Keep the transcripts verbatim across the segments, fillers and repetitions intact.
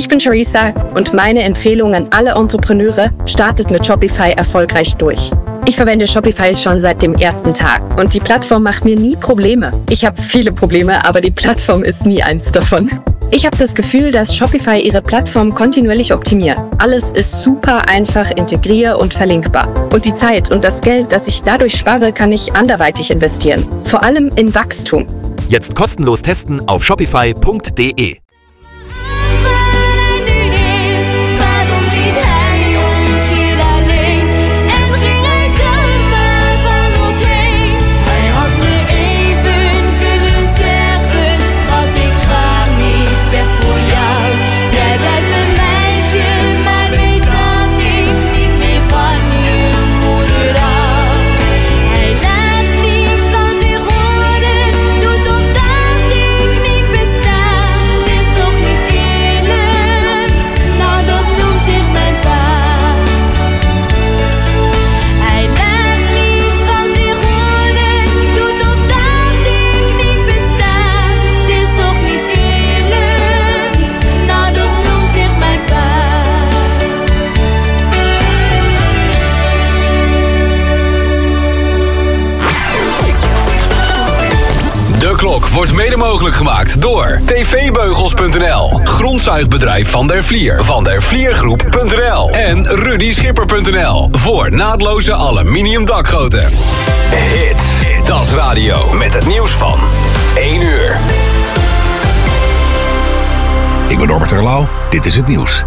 Ich bin Charissa und meine Empfehlung an alle Entrepreneure: startet mit Shopify erfolgreich durch. Ich verwende Shopify schon seit dem ersten Tag und die Plattform macht mir nie Probleme. Ich habe viele Probleme, aber die Plattform ist nie eins davon. Ich habe das Gefühl, dass Shopify ihre Plattform kontinuierlich optimiert. Alles ist super einfach integrier- und verlinkbar. Und die Zeit und das Geld, das ich dadurch spare, kann ich anderweitig investieren. Vor allem in Wachstum. Jetzt kostenlos testen auf shopify punkt de. Wordt mede mogelijk gemaakt door t v beugels punt n l, grondzuigbedrijf Van der Vlier, van der vliergroep punt n l en rudy schipper punt n l voor naadloze aluminium dakgoten. Hits, dat is radio met het nieuws van één uur. Ik ben Norbert Terlouw, dit is het nieuws.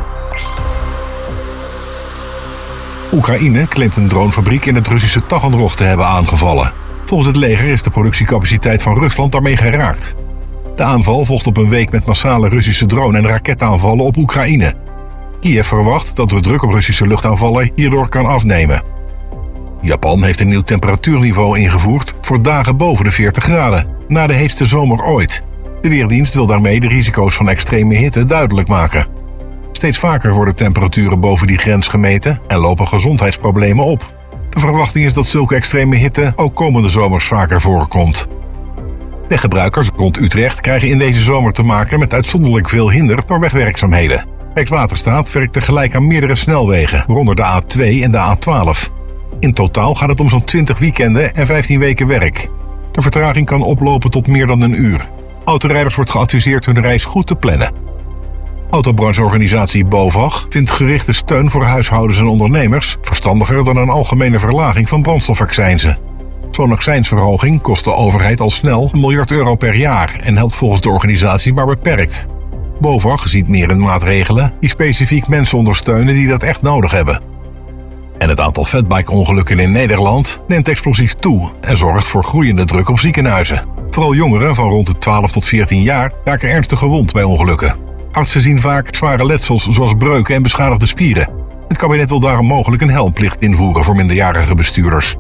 Oekraïne claimt een dronefabriek in het Russische Taganrog te hebben aangevallen. Volgens het leger is de productiecapaciteit van Rusland daarmee geraakt. De aanval volgt op een week met massale Russische drone- en raketaanvallen op Oekraïne. Kiev verwacht dat de druk op Russische luchtaanvallen hierdoor kan afnemen. Japan heeft een nieuw temperatuurniveau ingevoerd voor dagen boven de veertig graden, na de heetste zomer ooit. De Weerdienst wil daarmee de risico's van extreme hitte duidelijk maken. Steeds vaker worden temperaturen boven die grens gemeten en lopen gezondheidsproblemen op. De verwachting is dat zulke extreme hitte ook komende zomers vaker voorkomt. Weggebruikers rond Utrecht krijgen in deze zomer te maken met uitzonderlijk veel hinder door wegwerkzaamheden. Rijkswaterstaat werkt tegelijk aan meerdere snelwegen, waaronder de A twee en de A twaalf. In totaal gaat het om zo'n twintig weekenden en vijftien weken werk. De vertraging kan oplopen tot meer dan een uur. Autorijders wordt geadviseerd hun reis goed te plannen. Autobrancheorganisatie BOVAG vindt gerichte steun voor huishoudens en ondernemers verstandiger dan een algemene verlaging van brandstofaccijnzen. Zo'n accijnsverhoging kost de overheid al snel een miljard euro per jaar en helpt volgens de organisatie maar beperkt. BOVAG ziet meer in maatregelen die specifiek mensen ondersteunen die dat echt nodig hebben. En het aantal fatbike-ongelukken in Nederland neemt explosief toe en zorgt voor groeiende druk op ziekenhuizen. Vooral jongeren van rond de twaalf tot veertien jaar raken ernstig gewond bij ongelukken. Artsen zien vaak zware letsels zoals breuken en beschadigde spieren. Het kabinet wil daarom mogelijk een helmplicht invoeren voor minderjarige bestuurders.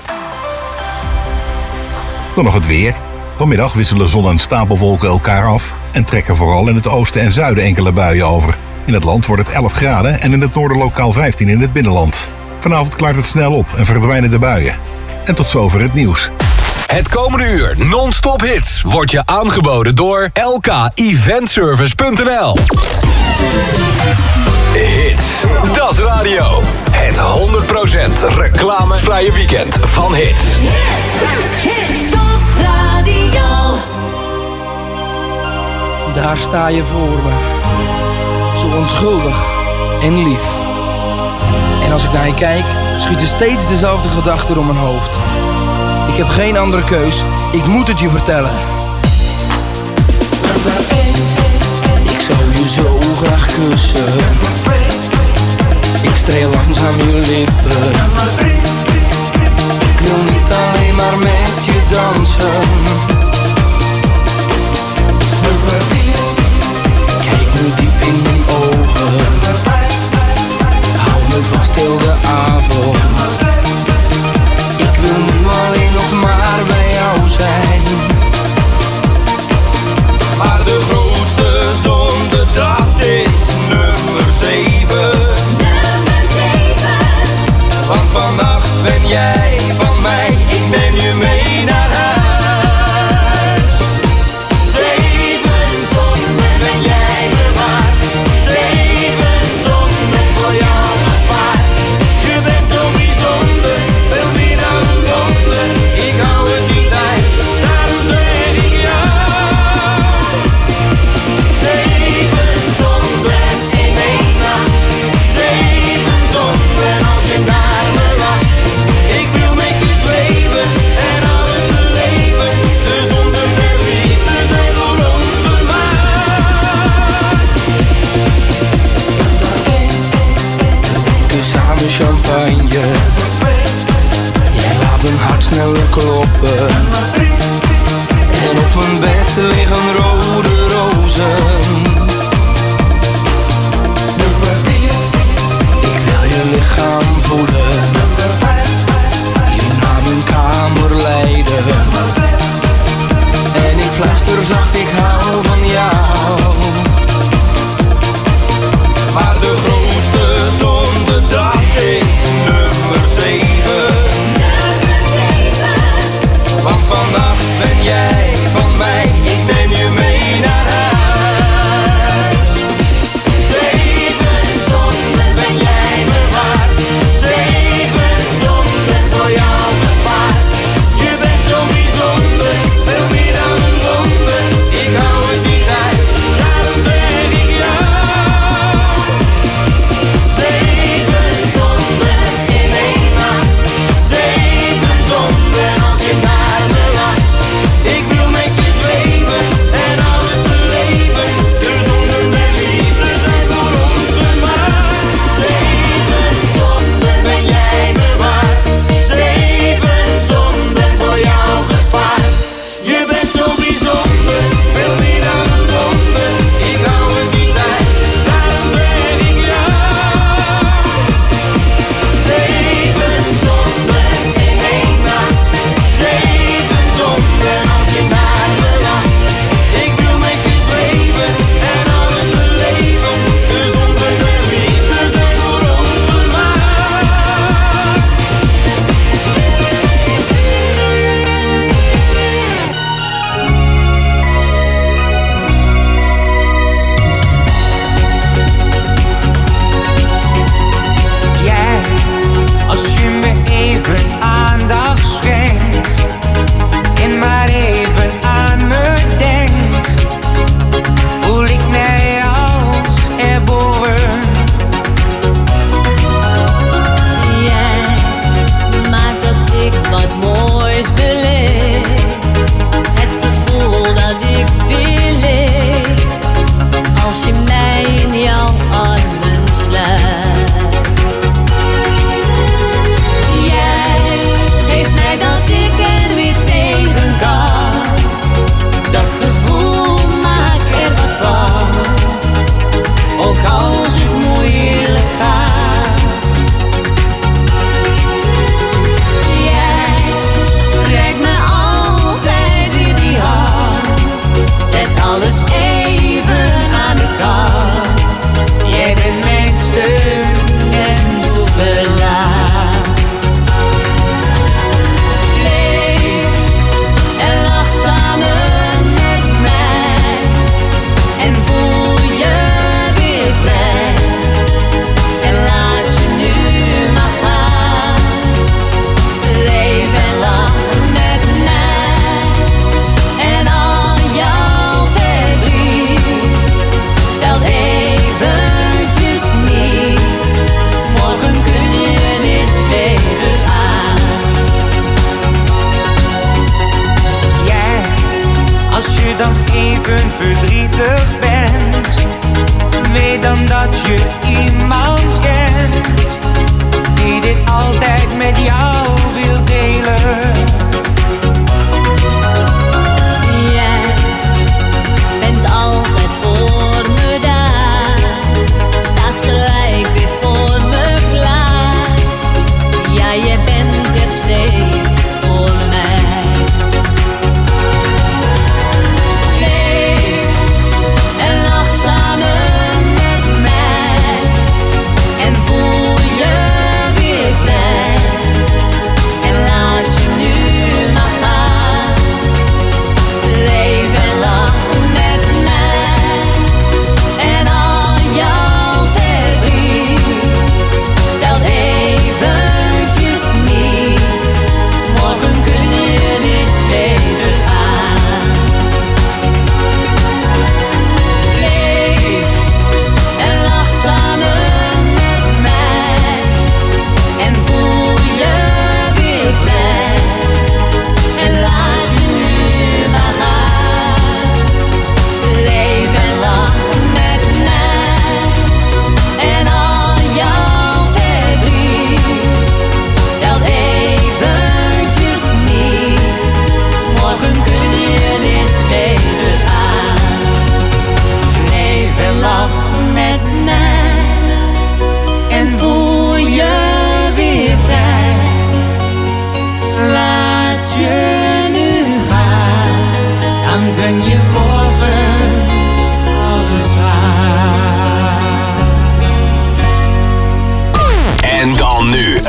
Dan nog het weer. Vanmiddag wisselen zon en stapelwolken elkaar af en trekken vooral in het oosten en zuiden enkele buien over. In het land wordt het elf graden en in het noorden lokaal vijftien in het binnenland. Vanavond klaart het snel op en verdwijnen de buien. En tot zover het nieuws. Het komende uur non-stop hits wordt je aangeboden door l k eventservice punt n l. Hits, dat is radio. Het honderd procent reclamevrije weekend van hits. Hits als radio. Daar sta je voor me, zo onschuldig en lief. En als ik naar je kijk, schieten steeds dezelfde gedachten door mijn hoofd. Ik heb geen andere keus, ik moet het je vertellen. Ik zou je zo graag kussen. Ik streel langzaam je lippen. Ik wil niet alleen maar met je dansen. Kijk nu diep in mijn ogen. Hou me vast heel de avond. Ik wil nu alleen nog maar bij jou zijn. Maar de grootste zonde, dat is nummer zeven. Nummer zeven. Want vannacht ben jij van mij, ik neem je mee naar huis. sneller kloppen. En op mijn bed liggen rode rozen. Ik wil je lichaam voelen, je naar mijn kamer leiden. En ik fluister zacht, ik hou van jou. Maar de grootste zonde, dat is nummer zeven. Want vannacht ben jij van mij, ik neem je mee naar huis. Zeven zonden ben jij me waard, zeven zonden voor jou gespaard. Je bent zo bijzonder, veel meer dan een wonder. Ik hou het niet uit, daarom zeg ik ja. Zeven zonden in één maand, zeven zonden als je naar me laat. Ik wil met je zweven en alles beleven. De zonden der liefde zijn voor ons gemaakt. Zeven zonden ben jij me waard, zeven zonden voor jou gespaard. Je bent zo bijzonder, veel meer dan een wonder. Ik hou het niet uit, daarom zeg ik ja. Zeven zonden in één maand, zeven zonden als je naar me laat. Ik wil met je zweven en alles beleven. De zonden der liefde zijn voor ons gemaakt. Jij, als je me even aandacht schenkt en maar even aan me denkt, voel ik mij als erboren. Jij maakt dat ik wat moois beleef. Het gevoel dat ik weer leef. Als je mij in jouw armen sluit. Jij geeft mij dat ik er weer tegen kan. Dat gevoel maak er wat van. Ook als het moeilijk gaat. Jij reikt me altijd weer die hand. Zet alles even aan de kant. Jij bent mijn steun en zoveel laat. Leef en lach samen met mij. En voel je weer vrij. En laat je nu maar gaan. Leef en lach met mij. En al jouw verdriet telt eventjes niet. Morgen kun je dit beter aan. Jij, als je dan even verdrietig bent, weet dan dat je iemand kent die dit altijd met jou wil delen. Jij bent altijd voor me daar. Staat gelijk weer voor me klaar. Ja, jij bent er steeds voor mij. Leef en lach samen met mij. En voel je weer vrij. En laat je nu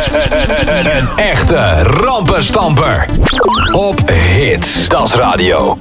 Een echte rampenstamper. Op Hits. Stadsradio.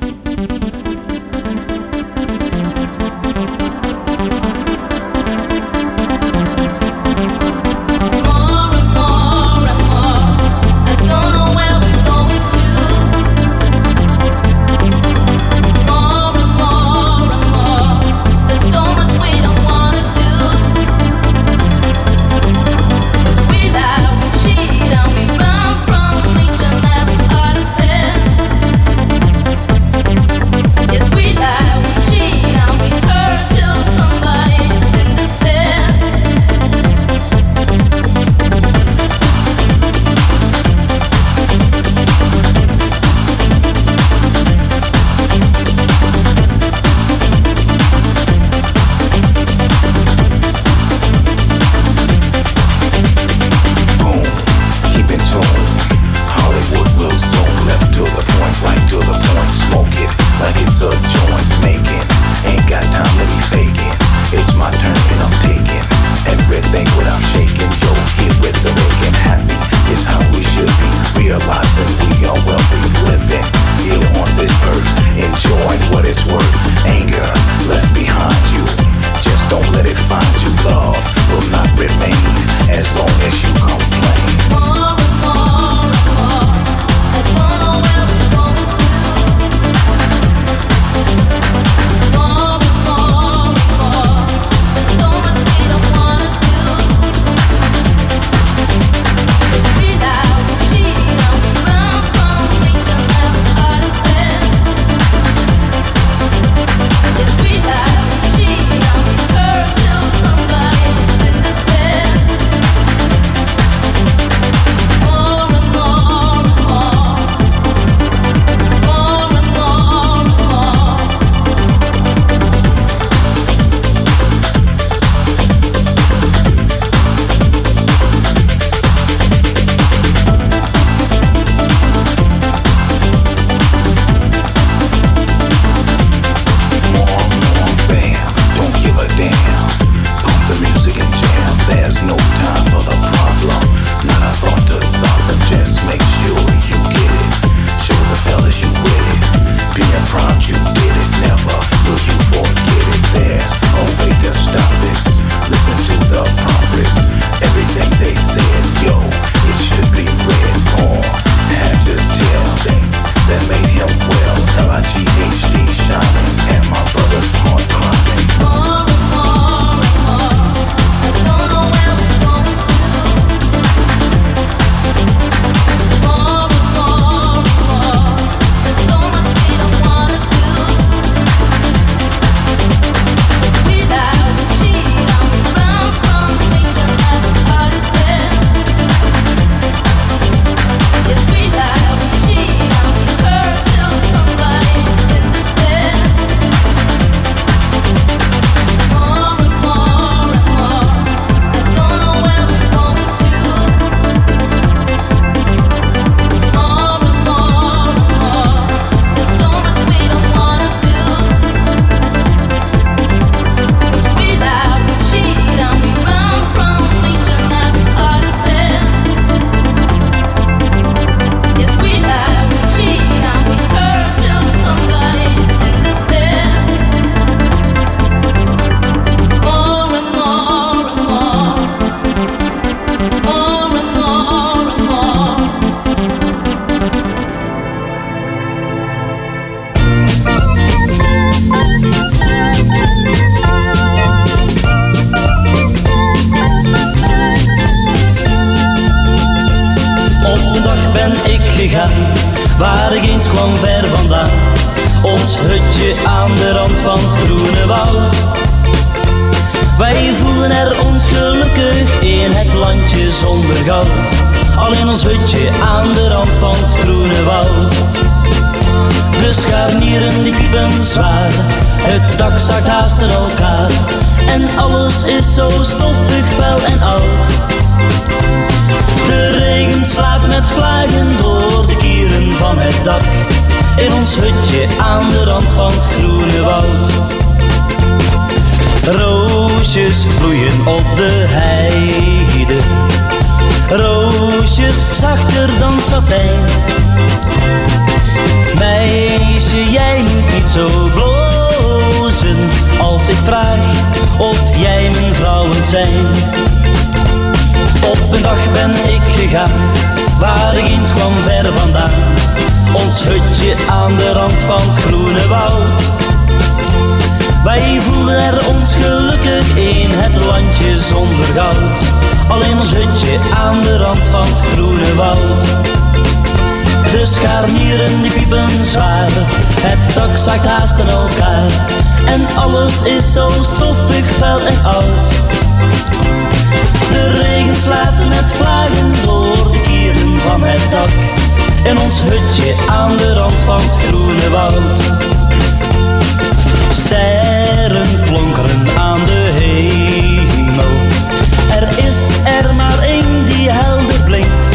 waar ik eens kwam ver vandaan. Ons hutje aan de rand van het groene woud. Wij voelden er ons gelukkig in het landje zonder goud. Alleen ons hutje aan de rand van het groene woud. De scharnieren die piepen zwaar, het dak zakt haast in elkaar. En alles is zo stoffig, vuil en oud. De regen slaat met vlagen door de kieren van het dak. In ons hutje aan de rand van het groene woud. Roosjes bloeien op de heide. roosjes zachter dan satijn. Meisje, jij moet niet zo blozen als ik vraag of jij mijn vrouw wilt zijn. Op een dag ben ik gegaan, waar ik eens kwam ver vandaan. Ons hutje aan de rand van het groene woud. Wij voelden er ons gelukkig in het landje zonder goud. Alleen ons hutje aan de rand van het groene woud. De scharnieren die piepen zwaar, het dak zakt haast in elkaar. En alles is zo stoffig, vuil en oud. De regen slaat met vlagen door de kieren van het dak. In ons hutje aan de rand van het groene woud. Sterren flonkeren aan de hemel. Er is er maar één die helder blinkt.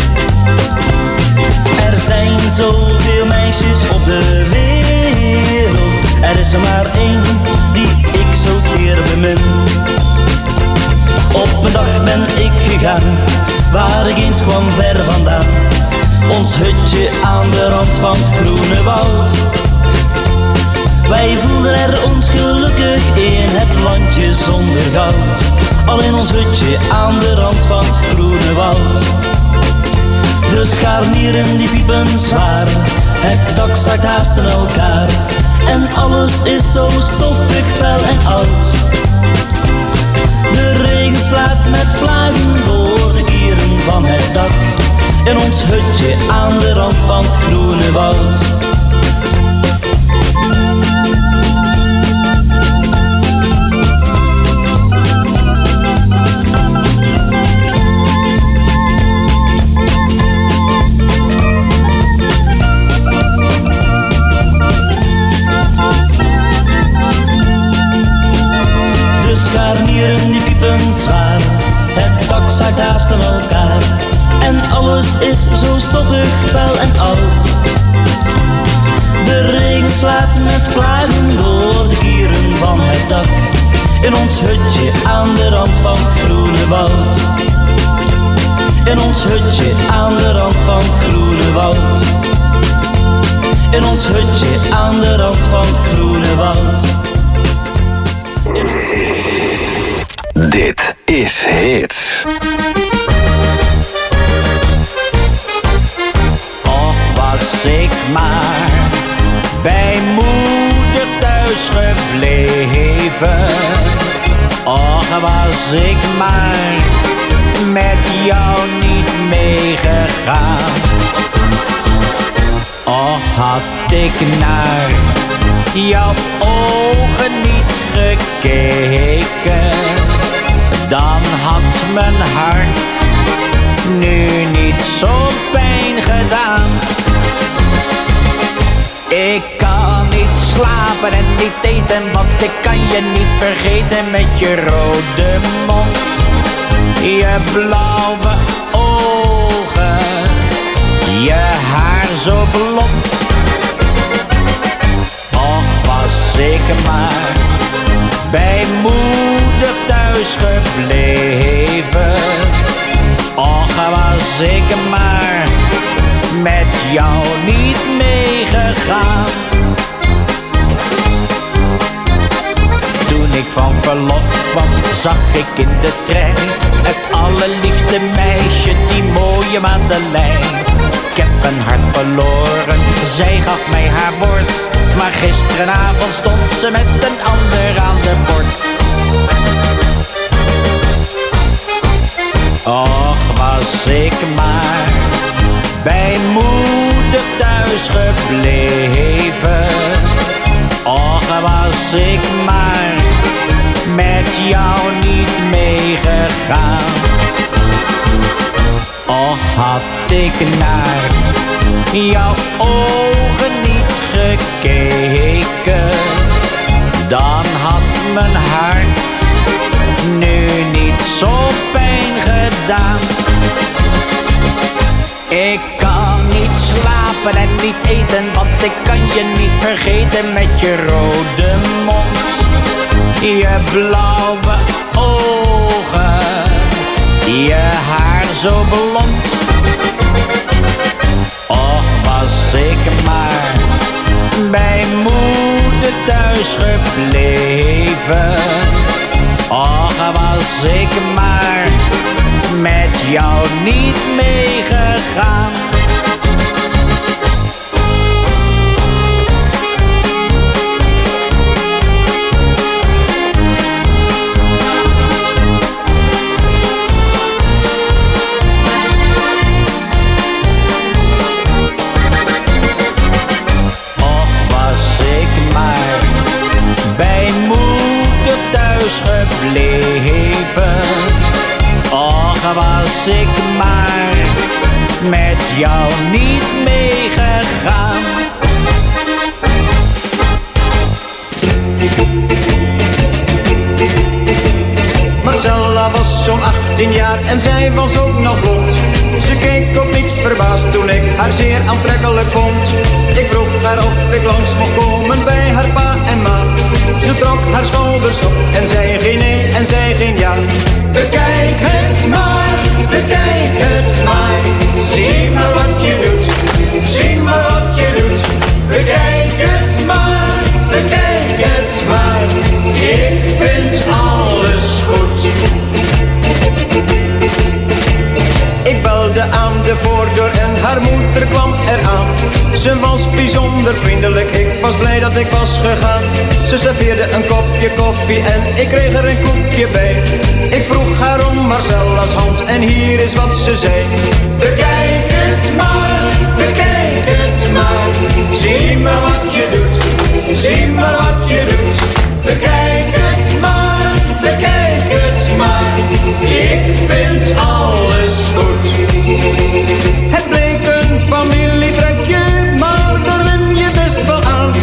Er zijn zoveel meisjes op de wereld. Er is er maar één die ik zo teer bemin. Op een dag ben ik gegaan, waar ik eens kwam ver vandaan. Ons hutje aan de rand van het groene woud. Wij voelden er ons gelukkig in het landje zonder goud. Alleen ons hutje aan de rand van het groene woud. De scharnieren die piepen zwaar, het dak zakt haast in elkaar. En alles is zo stoffig, vuil en oud. De regen slaat met vlagen door de kieren van het dak. In ons hutje aan de rand van het groene woud. De scharnieren die piepen zwaar, het dak zakt haast in elkaar. En alles is zo stoffig, vuil en oud. De regen slaat met vlagen door de kieren van het dak. In ons hutje aan de rand van het groene woud. In ons hutje aan de rand van het groene woud. In ons hutje aan de rand van het groene woud. In ons... Dit is Hits. Was ik maar bij moeder thuis gebleven. Och, was ik maar met jou niet meegegaan. Och, had ik naar jouw ogen niet gekeken, dan had mijn hart nu niet zo pijn gedaan. Ik kan niet slapen en niet eten, want ik kan je niet vergeten met je rode mond, je blauwe ogen, je haar zo blond. Och, was ik maar bij moeder thuis gebleven. Och, was ik maar met jou niet meegegaan. Toen ik van verlof kwam, zag ik in de trein het allerliefste meisje, die mooie Madeleine. Ik heb een hart verloren, zij gaf mij haar woord, maar gisteravond stond ze met een ander aan de bord. Och, was ik maar bij moeder thuis gebleven. Och, was ik maar met jou niet meegegaan. Och, had ik naar jouw ogen niet gekeken, dan had mijn hart nu niet zo pijn gedaan. Ik kan niet slapen en niet eten, want ik kan je niet vergeten met je rode mond, je blauwe ogen, je haar zo blond. Och, was ik maar bij moeder thuis gebleven. Och, was ik maar met jou niet meegegaan. Gebleven. Och, was ik maar met jou niet meegegaan. Marcella was zo'n achttien jaar en zij was ook nog blond. Ze keek ook niet verbaasd toen ik haar zeer aantrekkelijk vond. Ik vroeg haar of ik langs mocht komen bij haar pa en ma. Ze trok haar schouders op en zei geen nee en zei geen ja. Bekijk het maar, bekijk het maar. Zie maar wat je doet, zie maar wat je doet. Bekijk het maar, bekijk het maar. Ik vind alles goed. Ik belde aan de voordeur en haar moeder kwam eraan. Ze was bijzonder vriendelijk, ik was blij dat ik was gegaan. Ze serveerde een kopje koffie en ik kreeg er een koekje bij. Ik vroeg haar om Marcella's hand en hier is wat ze zei. Bekijk het maar, bekijk het maar. Zie maar wat je doet, zie maar wat je doet. Bekijk het maar, bekijk het maar. Ik vind alles goed. Het bleek een familietrekje, maar daar wen je best wel aan.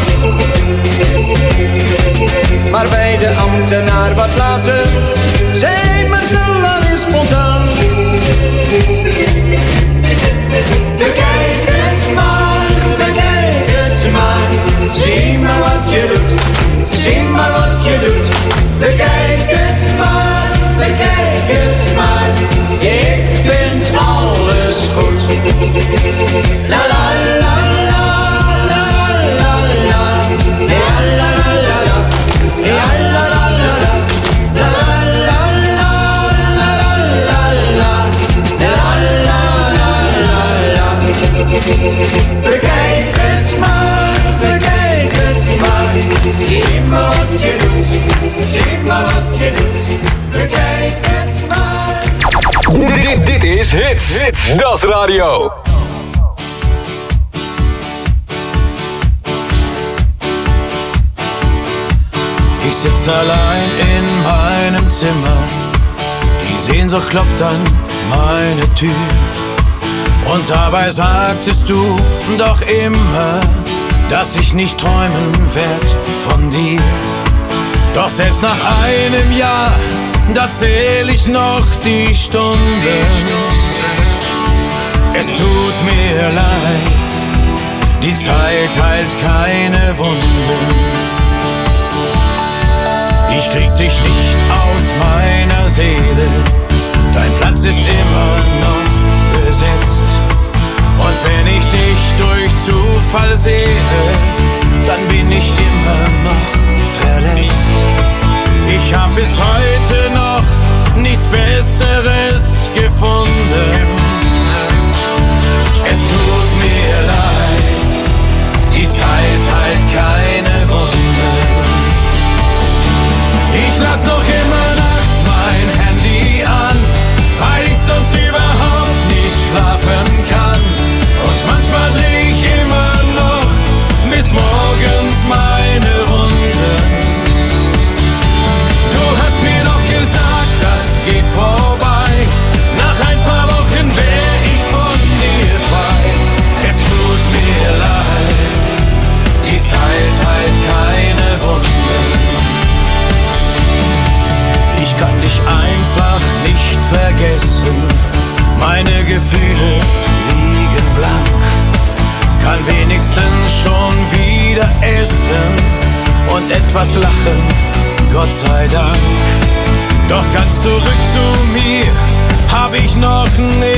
Maar bij de ambtenaar wat later zei Marcella weer spontaan. Bekijk het maar, bekijk het maar. Zie maar wat je doet, zie maar wat je doet. Bekijk het maar, bekijk het maar. Ik vind alles goed. La la la la la la la. La la la la la. La la la la la. La la la la la la. La la la la la. Bekijk het maar, bekijk het maar. Zie maar wat je doet, zie maar wat je doet. Bekijk het maar. Dit, dit is Hits, Hits. Das Radio. Ich sitz allein in meinem Zimmer, die Sehnsucht klopft an meine Tür. Und dabei sagtest du doch immer, dass ich nicht träumen werd von dir. Doch selbst nach einem Jahr, da zähl ich noch die Stunden. Es tut mir leid, die Zeit heilt keine Wunden. Ich krieg dich nicht aus meiner Seele, dein Platz ist immer noch besetzt. Und wenn ich dich durch Zufall sehe, dann bin ich immer noch verletzt. Ich hab bis heute noch nichts Besseres gefunden. Es tut mir leid, die Zeit heilt keine Wunden. Ich lass noch immer nachts mein Handy an, weil ich sonst überhaupt nicht schlafen kann. Und manchmal dreh ich immer noch bis morgens meine Runden. Du hast mir doch gesagt, das geht vorbei. Nach ein paar Wochen wär ich von dir frei. Es tut mir leid, die Zeit heilt keine Wunden. Ich kann dich einfach nicht vergessen. Meine Gefühle liegen blank. Kann wenigstens schon wieder essen und etwas lachen, Gott sei Dank. Doch ganz zurück zu mir hab ich noch nicht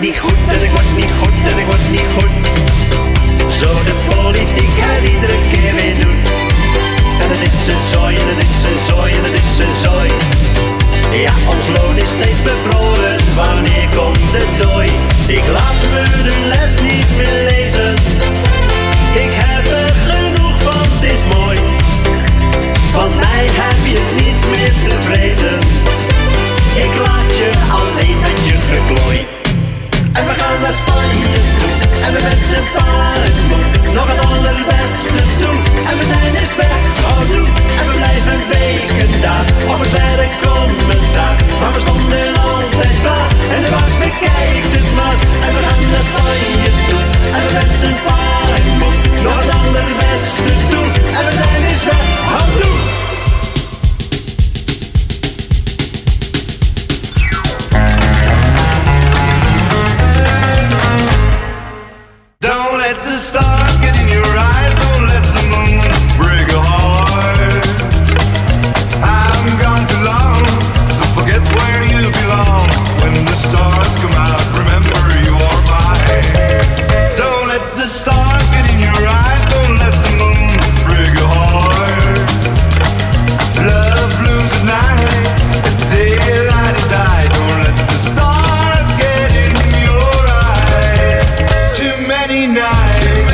niet goed en ik word niet goed en ik word niet goed. Zo de politiek het iedere keer weer doet. En het is een zooi en het is een zooi en het is een zooi. Ja, ons loon is steeds bevroren, wanneer komt de dooi? Ik laat me de les niet meer lezen. Ik heb er genoeg van, het is mooi. Van mij heb je niets meer te vrezen. Ik laat je alleen met je geklooi. En we gaan naar Spanje toe. En we met z'n paren moe. Nog het allerbeste toe. En we zijn eens weg, oh doe. En we blijven weken daar. Op het werk commentaar. Maar we stonden altijd klaar. En de baas bekijkt het maar. En we gaan naar Spanje toe. En we met z'n paren moe. Nog het allerbeste toe. En we zijn eens weg, oh doe. Don't let the stars get in your eyes. Don't let the moon break your heart. I'm gone too long, so forget where you belong. When the stars come out, remember you are mine. Don't let the stars get in your eyes. Don't let the moon break your heart. Love blooms at night, at daylight it dies. Don't let the stars get in your eyes. Too many nights.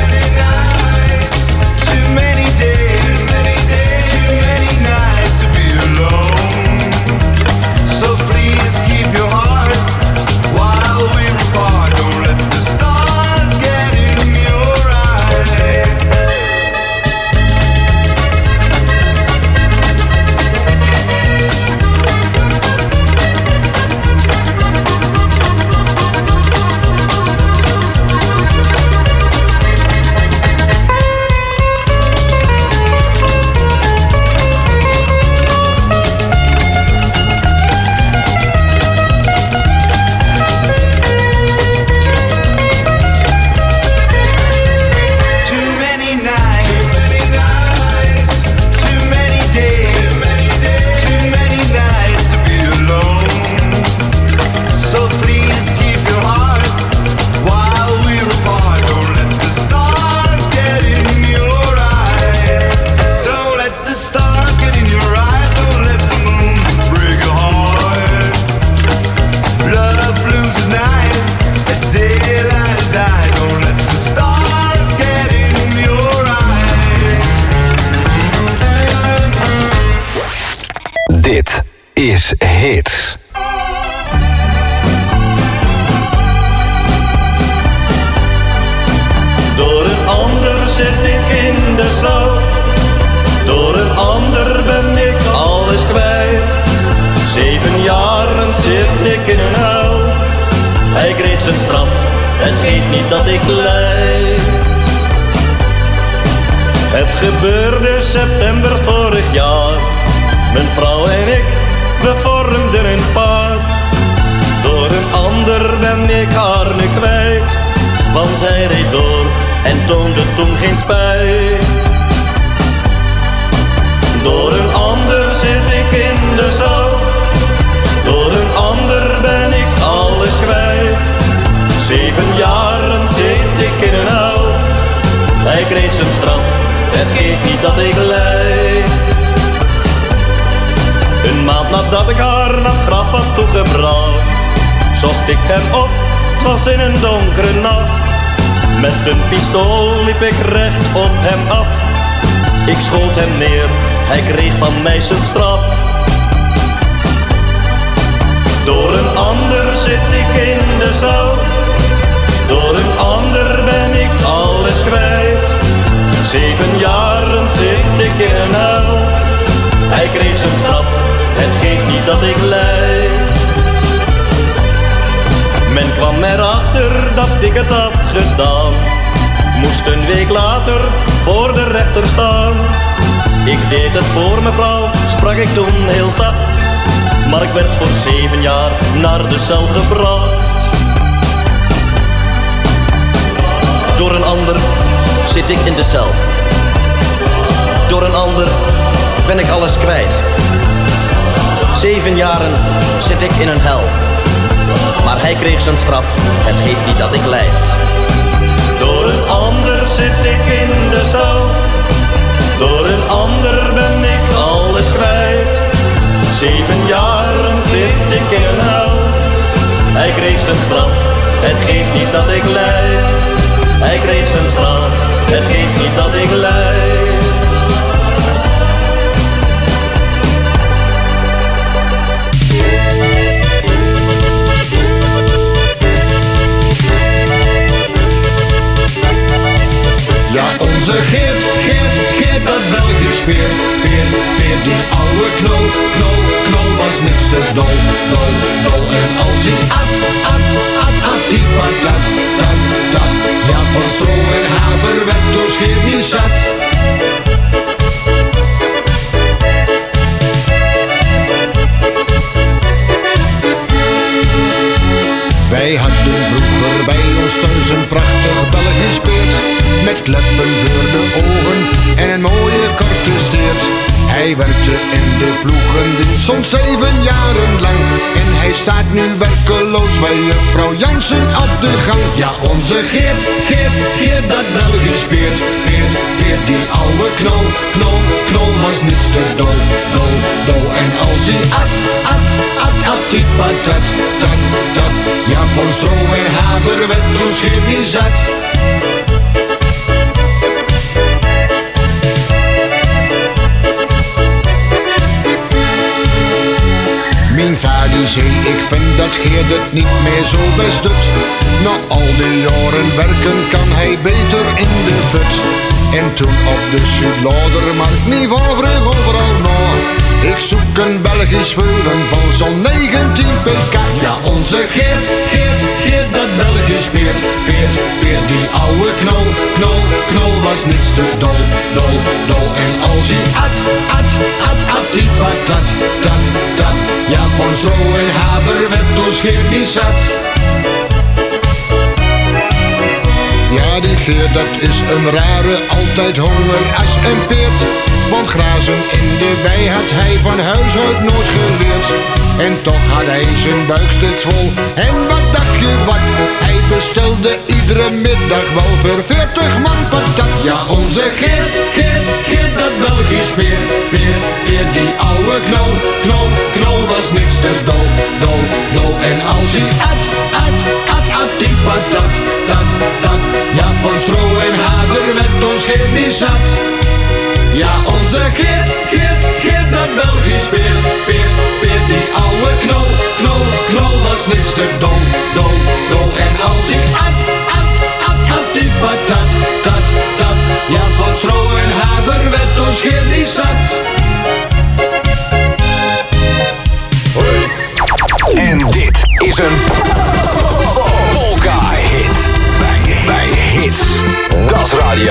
Dit is Hits. Door een ander zit ik in de cel. Door een ander ben ik alles kwijt. Zeven jaren zit ik in een hel. Hij kreeg zijn straf, het geeft niet dat ik lijd. Het gebeurde september vorig jaar. Mijn vrouw en ik, we vormden een paar. Door een ander ben ik haar nu kwijt. Want hij reed door en toonde toen geen spijt. Door een ander zit ik in de cel. Door een ander ben ik alles kwijt. Zeven jaren zit ik in een hel. Hij kreeg zijn straf, het geeft niet dat ik lijd. Een maand nadat ik haar naar het graf had toegebracht, zocht ik hem op, het was in een donkere nacht. Met een pistool liep ik recht op hem af. Ik schoot hem neer, hij kreeg van mij zijn straf. Door een ander zit ik in de cel. Door een ander ben ik alles kwijt. Zeven jaren zit ik in een hel. Hij kreeg zijn straf, het geeft niet dat ik lijd. Men kwam erachter dat ik het had gedaan. Moest een week later voor de rechter staan. Ik deed het voor mevrouw, sprak ik toen heel zacht. Maar ik werd voor zeven jaar naar de cel gebracht. Door een ander zit ik in de cel. Door een ander ben ik alles kwijt. Zeven jaren zit ik in een hel. Maar hij hij kreeg zijn straf, het geeft niet dat ik lijd. Door een ander zit ik in de cel, door een ander ben ik alles kwijt. Zeven jaren zit ik in een hel, hij kreeg zijn straf, het geeft niet dat ik lijd. Hij kreeg zijn straf, het geeft niet dat ik lijd. Ja, onze Geert, Geert, Geert, dat Belgisch peer, peer, peer, die oude knol, knol, knol was niks te dol, dol, dol. En als hij at, at, at, at, die patat, tat, tat, ja, van stro en haver werd door Geert niet zat. Wij hadden vroeger bij ons thuis een prachtig Belgisch peert, met kleppen voor de ogen en een mooie korte steert. Hij werkte in de ploegendienst soms zeven jaren lang, en hij staat nu werkeloos bij juffrouw Jansen op de gang. Ja, onze Geert, Geert, Geert, dat Belgisch peert, peert, peert, die oude knol, knol, knol was niets te dol, dol, dol. En als hij at, at, at, at, die patat, tat, tat, ja, van stro en haver werd ons Geert niet zat. Mijn vader zei, ik vind dat Geert het niet meer zo best doet. Na al die jaren werken kan hij beter in de fut. En toen op de Zuid-Laudermarkt, niet van vreug overal na. Ik zoek een Belgisch veulen van zo'n negentien pk. Ja, onze Geert, Geert, Geert, dat Belgisch peert, peert, peert. Die oude knol, knol, knol was niets te dol, dol, dol. En als hij at, at, at, at, die patat, tat, tat, ja, van stro en haver werd ons Geert niet zat. Ja, die Geert, dat is een rare, altijd honger als een peert. Want grazen in de wei had hij van huis uit nooit geleerd. En toch had hij zijn buik steeds vol. En wat dacht je wat? Hij bestelde iedere middag wel voor veertig man patat. Ja, onze Geert, Geert, Geert, dat Belgisch peer, peer, peer. Die oude knol, knol, knol was niks te dol, dol, dol. En als hij at, at, at, at, die patat, tat, tat. Ja, van stro en haver werd ons Geert niet zat. Ja, onze Geert, Geert, Geert, dat Belgisch peert, peert, peert. Die oude knol, knol, knol was niks te dol, dol, dol. En als hij at, at, at, at, die patat, tat, tat. Ja, van stro en haver werd ons Geert niet zat. Hoi. En dit is een polka-hit. Bij Hits, Das Radio.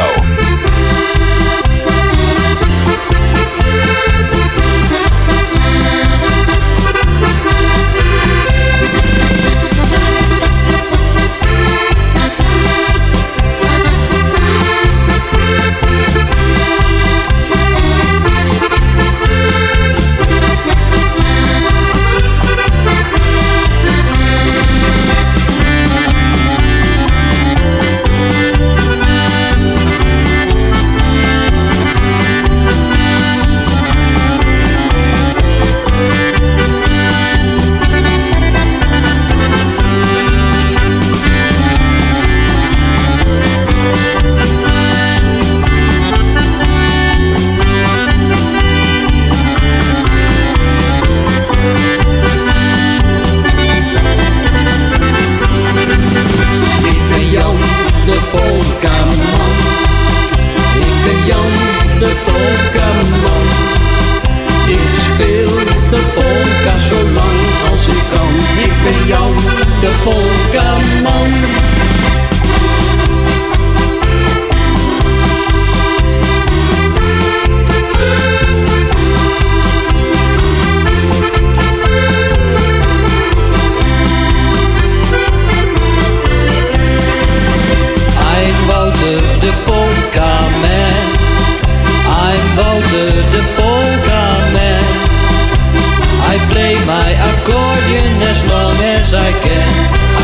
my accordion as long as I can.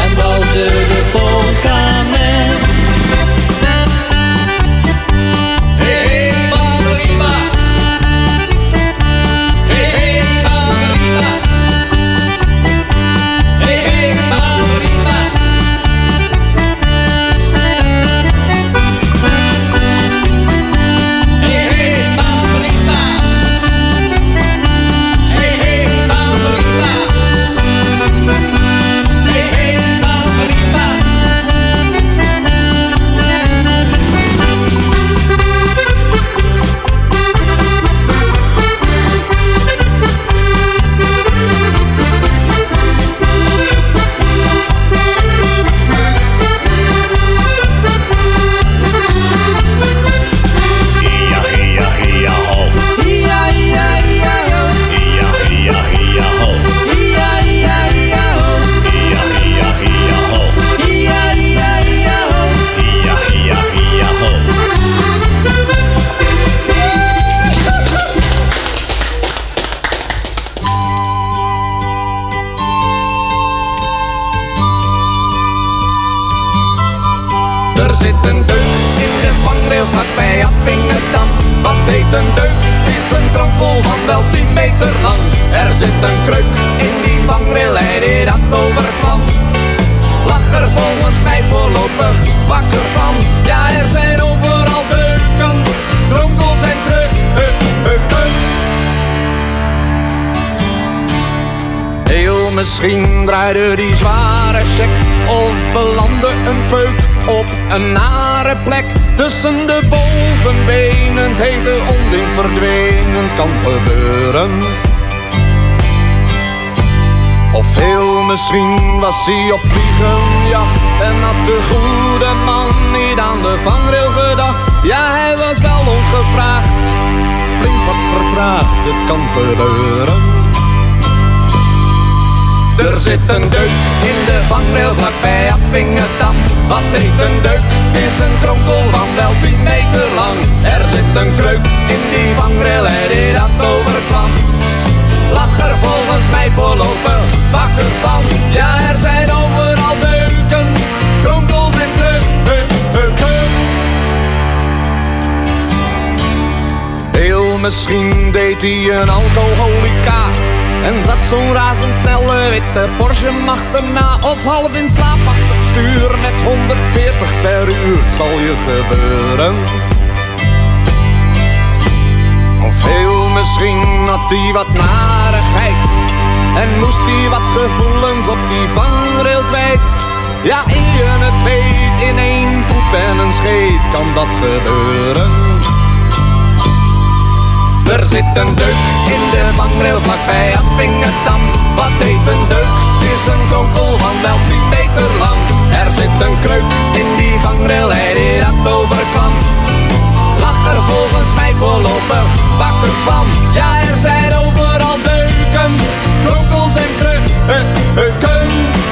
Er zit een deuk in de vangrail vlakbij Appingedam. Wat heet een deuk? Is een kronkel van wel tien meter lang. Er zit een kreuk in die vangrail, hij die dat overkwam. Lag er volgens mij voorlopig wakker van. Ja, er zijn overal deuken, kronkels en kreuken. Heel misschien draaide die zware check of belandde een peuk op een nare plek. Tussen de bovenbenen, het hete onding verdwenen, kan gebeuren. Of heel misschien was hij op vliegenjacht en had de goede man niet aan de vangrail gedacht. Ja, hij was wel ongevraagd, flink wat vertraagd, het kan gebeuren. Er zit een deuk in de vangrail vlakbij Appingedam. Wat heet een deuk? Is een kronkel van wel tien meter lang. Er zit een kreuk in die vangrail, hij die dat overkwam. Lag er volgens mij voorlopig wakker van. Ja, er zijn overal deuken, kronkels en kreuken. Heel misschien deed hij een alcoholica en zat zo'n razendsnelle witte Porsche achterna. Of half in slaap achter het stuur met honderdveertig per uur, het zal je gebeuren. Of heel misschien had hij wat narigheid en moest hij wat gevoelens op die vangrail kwijt. Ja, eer je het weet, in één poep en een scheet kan dat gebeuren. Er zit een deuk in de vangrail vlakbij Appingedam. Wat heet een deuk? Het is een kronkel van wel tien meter lang. Er zit een kreuk in die vangrail, hij die dat overkwam. Lag er volgens mij voorlopig wakker van. Ja, er zijn overal deuken, kronkels en kreuken.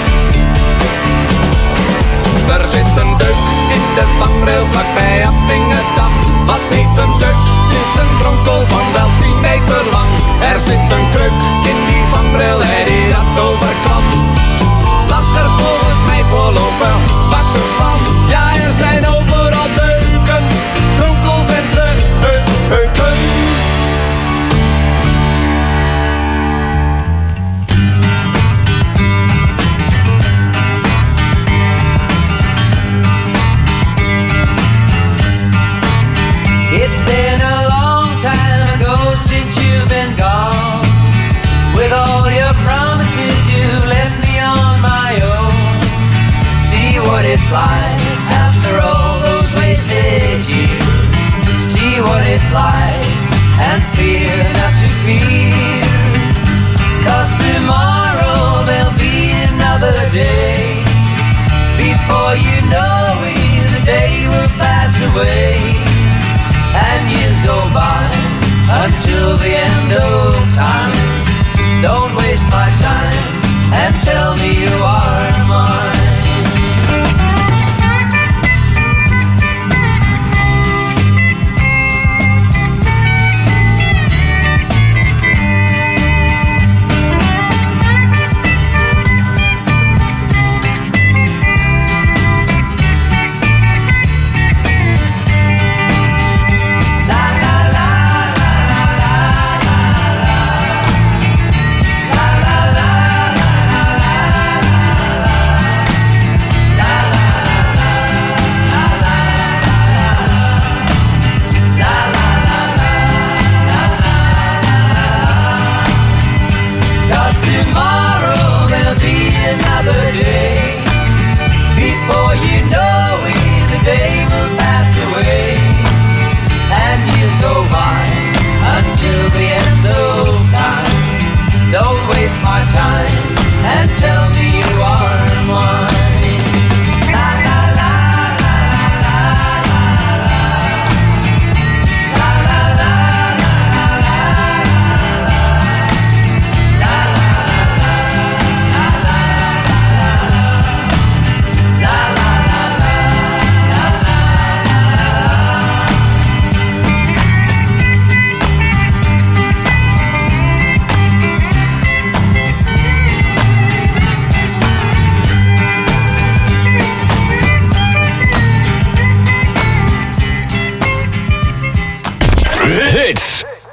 Er zit een deuk in de vangrail vlakbij Appingedam. Wat heet een deuk? Het is een kronkel van wel tien meter lang. Er zit een kreuk in die vangrail, hij die dat overkwam. Lag er volgens mij voorlopig wakker van. Ja, er zijn overal deuken, kronkels en kreuken. It's been a long time ago since you've been gone. With all your promises you left me on my own. See what it's like after all those wasted years. See what it's like and fear not to fear. 'Cause tomorrow there'll be another day. Before you know it, the day will pass away. And years go by until the end of time. Don't waste my time and tell me you are mine.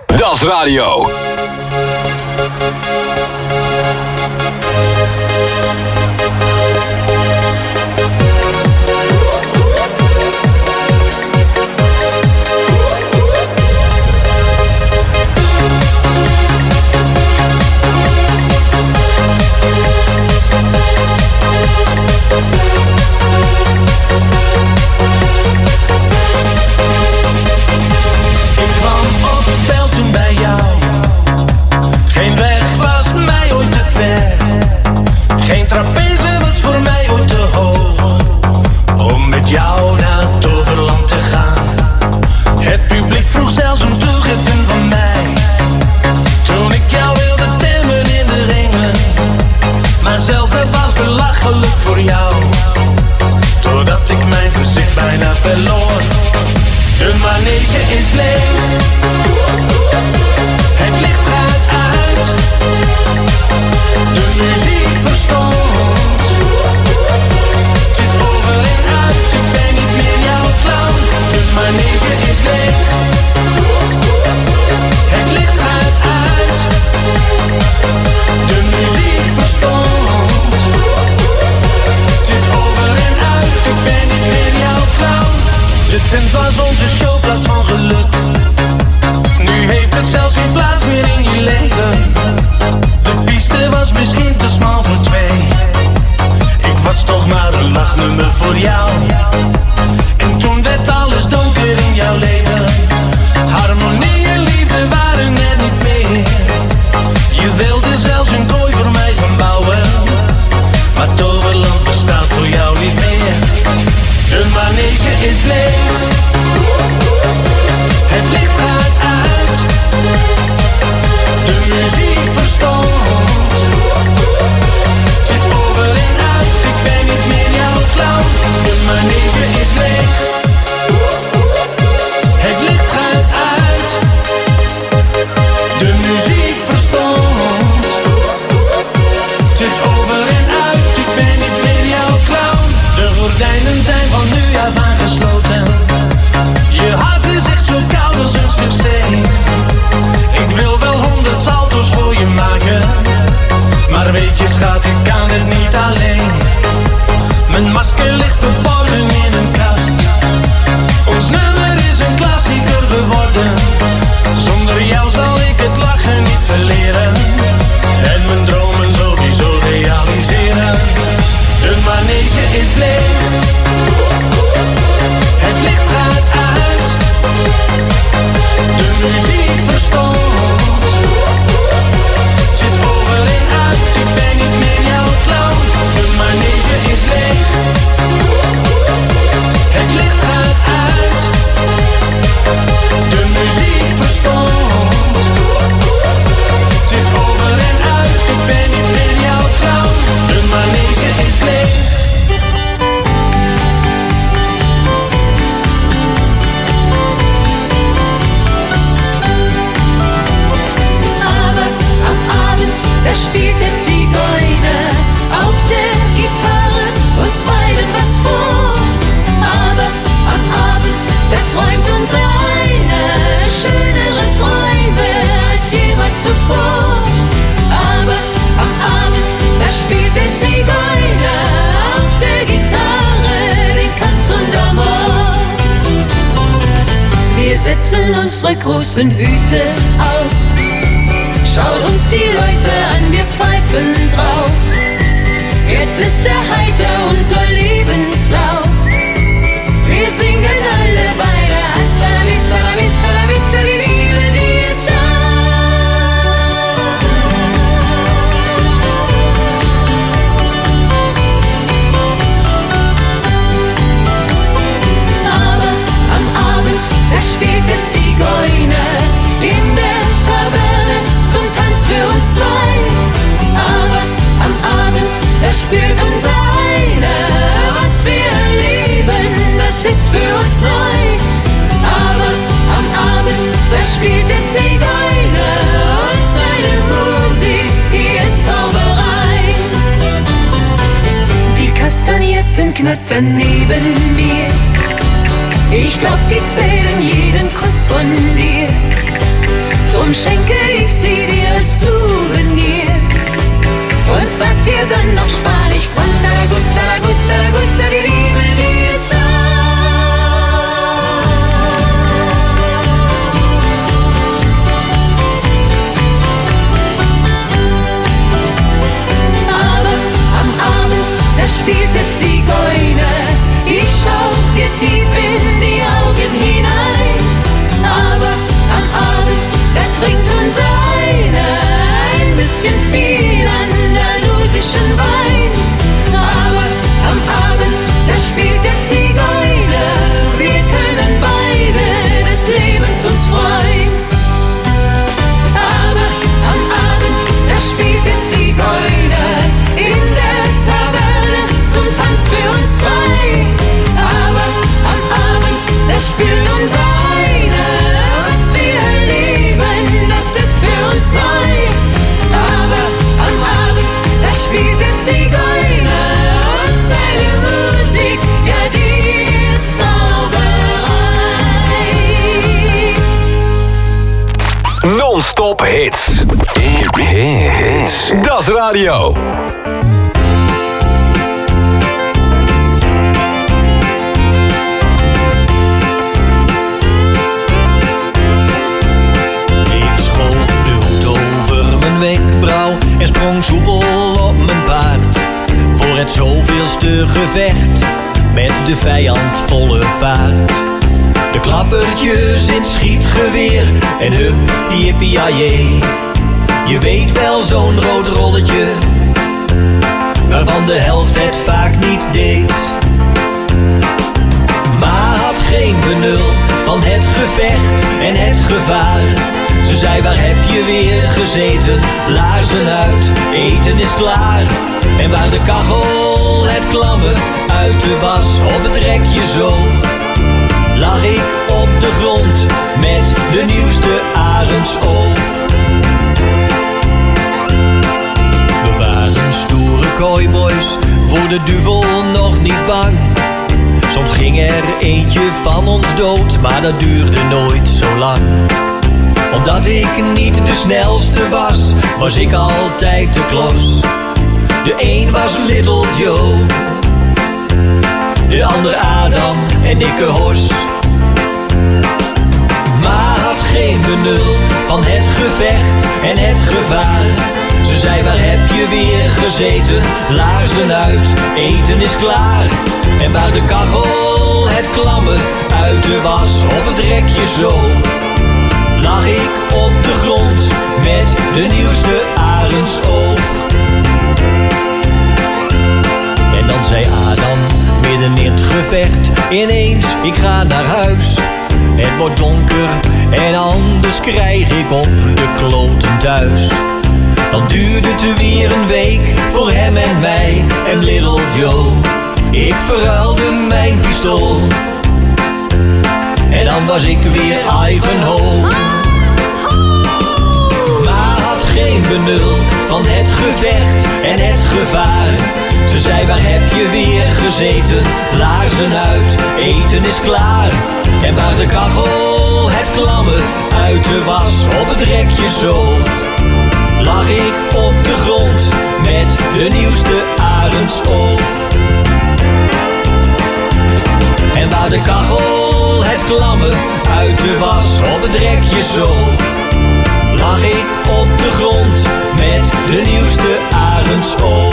Das Radio. Geen trapeze was voor mij ooit te hoog om met jou naar het Toverland te gaan. Het publiek vroeg zelfs om toegiften van mij toen ik jou wilde temmen in de ringen. Maar zelfs dat was belachelijk voor jou, totdat ik mijn gezicht bijna verloor. De manege is leeg, het licht gaat uit, de muziek verstomt. Het is over en uit, ik ben niet meer jouw clown. De manege is leeg, het licht gaat uit, de muziek verstomt. Het is over en uit, ik ben niet meer jouw clown. De tent was onze showplaats van geluk. Nu heeft het zelfs geen plaats meer in je leven. De piste was misschien te smal voor twee. Ik was toch maar een lachnummer voor jou. En toen werd alles donker in jouw leven. Harmonie en liefde waren er niet meer. Je wilde zelfs een kooi voor mij gaan bouwen, maar Toverland bestaat voor jou niet meer. De manege is leeg, het licht gaat uit, de muziek verstomt. Het is over en uit, ik ben niet meer jouw clown. De manege is leeg, het licht gaat uit, de muziek verstomt. Het is over en uit, ik ben niet meer jouw clown. De gordijnen zijn van nu af aan gesloten. Je hart is echt zo koud als een stuk steen. Ik wil wel honderd salto's voor je maken, maar weet je schat, ik kan het niet alleen. Mijn masker ligt verborgen in een kast. Ons nummer is een klassieker geworden. Zonder jou zal ik het lachen niet verleren en mijn dromen sowieso realiseren. De manege is leeg, het licht gaat uit, de muziek verstomt. Het is over en uit, ik ben niet meer jouw clown. De manege is leeg, het licht gaat uit, de muziek verstomt. Het is over en uit, ik ben niet meer jouw clown. De manege is leeg. Da spielt der Zigeuner auf der Gitarre uns beiden was vor. Aber am Abend, da träumt unser einer schönere Träume als jemals zuvor. Aber am Abend, da spielt der Zigeuner auf der Gitarre den Kanz und Amor. Wir setzen unsere großen Hüte auf, schaut uns die Leute an, wir pfeifen drauf. Jetzt ist er heiter, unser Lebenslauf. Wir singen alle beide Hasta la vista, la vista, la vista, die Liebe, die ist da. Aber am Abend, da spielt der Zigeuner in der Taverne zum Tanz für uns zwei. Aber am Abend, da spürt unser einer, was wir erleben, das ist für uns neu. Aber am Abend, da spielt der Zigeuner und seine Musik, die ist Zauberei. Die Kastagnetten knattern neben mir, ich glaub, die zählen jeden Kuss von dir. drum schenke ich sie dir als Souvenir. Und sag dir dann noch Spanisch, cuanta la gusta, la gusta, la gusta, die Liebe, die ist da. Aber am Abend, da spielt der Zigeuner, ich schau dir tief in die Augen hinein. Aber am Abend, da trinkt unser einer ein bisschen viel andalusischen Wein. Aber am Abend, da spielt der Zigeuner, wir können beide des Lebens uns freuen. Aber am Abend, da spielt der Zigeuner in der Taverne zum Tanz für uns zwei. Aber am Abend, da spielt unser einer, was wir lieben, das ist für uns neu. Aber am Abend, da spielt der Zigeuner und seine Musik, ja die ist Zauberei. Non-stop hits. Hits. Dat is radio. Wenkbrauw en sprong soepel op mijn paard. Voor het zoveelste gevecht met de vijand volle vaart. De klappertjes in het schietgeweer en hup, jippie-jajee. Je weet wel, zo'n rood rolletje, waarvan de helft het vaak niet deed. Maar had geen benul van het gevecht en het gevaar. Ze zei, waar heb je weer gezeten? Laarzen uit, eten is klaar. En waar de kachel het klamme uit de was op het rekje zoog, lag ik op de grond met de nieuwste arendsoog. We waren stoere kooiboys, voor de duvel nog niet bang. Soms ging er eentje van ons dood, maar dat duurde nooit zo lang. Omdat ik niet de snelste was, was ik altijd de klos. De een was Little Joe, de ander Adam en ik Hos. Maar had geen benul van het gevecht en het gevaar. Ze zei, waar heb je weer gezeten? Laarzen uit, eten is klaar. En waar de kachel het klamme uit de was op het rekje zoog, lag ik op de grond met de nieuwste arendsoog. En dan zei Adam, midden in het gevecht, ineens, ik ga naar huis. Het wordt donker en anders krijg ik op de kloten thuis. Dan duurde het weer een week voor hem en mij en Little Joe. Ik verruilde mijn pistool en dan was ik weer Ivanhoe. Maar had geen benul van het gevecht en het gevaar. Ze zei, waar heb je weer gezeten? Laarzen uit, eten is klaar. En waar de kachel het klamme uit de was op het rekje zoog, lag ik op de grond met de nieuwste arendsoog. En waar de kachel het klamme uit de was op het rekje zoog, lag ik op de grond met de nieuwste arendsoog.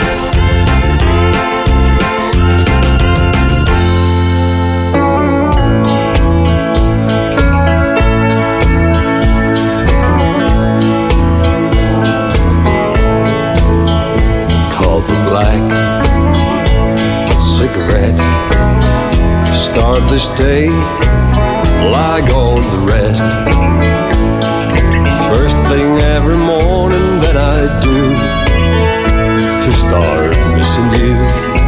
Coffee black, cigarette, start this day like all the rest. First thing every morning that I do to start missing you.